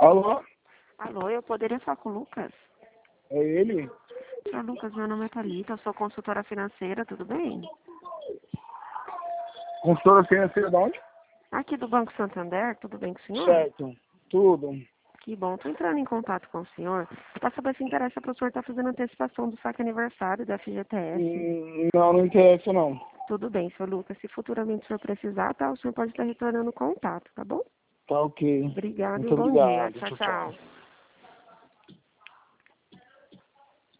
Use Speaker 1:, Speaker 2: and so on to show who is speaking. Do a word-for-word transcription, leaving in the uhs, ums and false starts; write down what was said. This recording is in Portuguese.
Speaker 1: Alô?
Speaker 2: Alô, eu poderia falar com o Lucas?
Speaker 1: É ele?
Speaker 2: Senhor Lucas, meu nome é Thalita, eu sou consultora financeira, tudo bem?
Speaker 1: Consultora financeira de onde?
Speaker 2: Aqui do Banco Santander, tudo bem com o senhor?
Speaker 1: Certo. Tudo.
Speaker 2: Que bom, estou entrando em contato com o senhor para saber se interessa para o senhor estar fazendo antecipação do saque aniversário da F G T S.
Speaker 1: Hum, Não, não interessa não.
Speaker 2: Tudo bem, senhor Lucas, se futuramente o senhor precisar, tá, o senhor pode estar retornando o contato, tá bom?
Speaker 1: Tá ok.
Speaker 2: Obrigada e
Speaker 1: Muito
Speaker 2: um bom dia.
Speaker 1: obrigado.
Speaker 2: Tchau,
Speaker 1: Tchau,
Speaker 2: tchau.
Speaker 1: tchau.